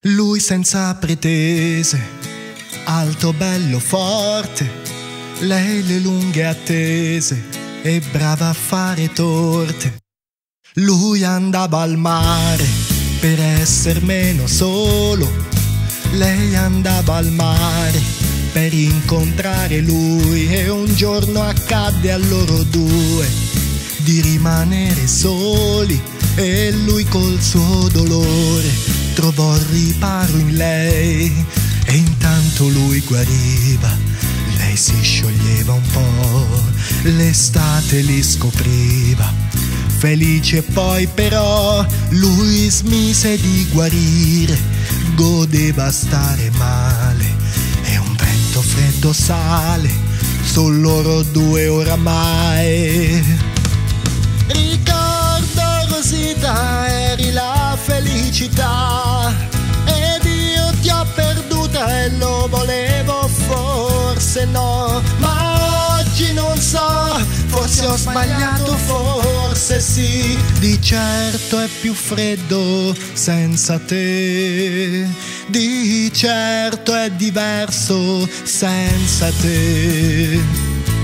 Lui senza pretese, alto, bello, forte, lei le lunghe attese e brava a fare torte. Lui andava al mare per esser meno solo, lei andava al mare per incontrare lui, e un giorno accadde a loro due di rimanere soli, e lui col suo dolore trovò riparo in lei, e intanto lui guariva, lei si scioglieva un po', l'estate li scopriva. Felice poi però lui smise di guarire, godeva stare male, e un vento freddo sale su loro due oramai. Ricordo Rosita, eri la felicità, ed io ti ho perduta e lo volevo, forse no, ma oggi non so, forse ho sbagliato, forse sì, di certo è più freddo senza te, di certo è diverso senza te.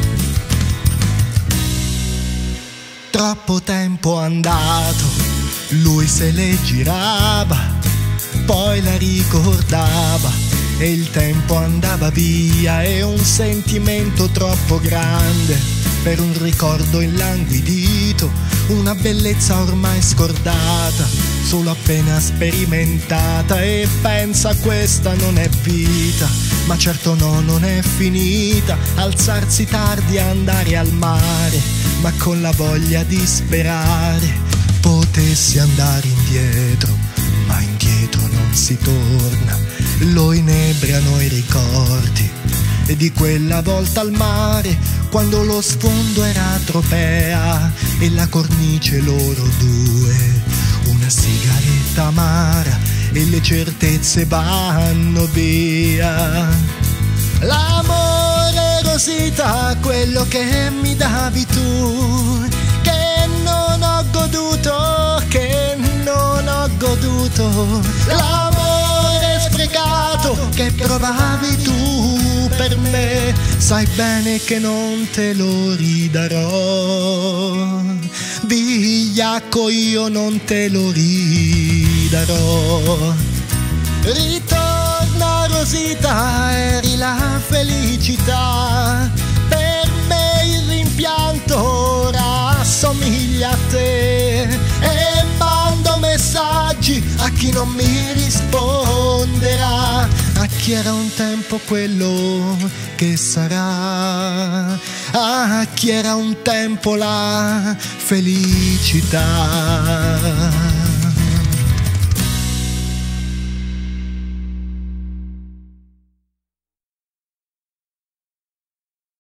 Troppo tempo andato, lui se le girava, poi la ricordava, e il tempo andava via, e un sentimento troppo grande per un ricordo illanguidito, una bellezza ormai scordata, solo appena sperimentata, e pensa questa non è vita, ma certo no, non è finita, alzarsi tardi e andare al mare, ma con la voglia di sperare potessi andare indietro, ma indietro non si torna, lo inebriano i ricordi, e di quella volta al mare, quando lo sfondo era tropea, e la cornice loro due, una sigaretta amara, e le certezze vanno via. L'amore, Rosita, quello che mi davi tu, che non ho goduto, che non ho goduto, l'amore sprecato che provavi tu per me, sai bene che non te lo ridarò, vigliacco, io non te lo ridarò. Ritorna Rosita, eri la felicità, per me il rimpianto ora assomiglia a te, e mando messaggi a chi non mi risponderà, a chi era un tempo quello che sarà, a chi era un tempo la felicità.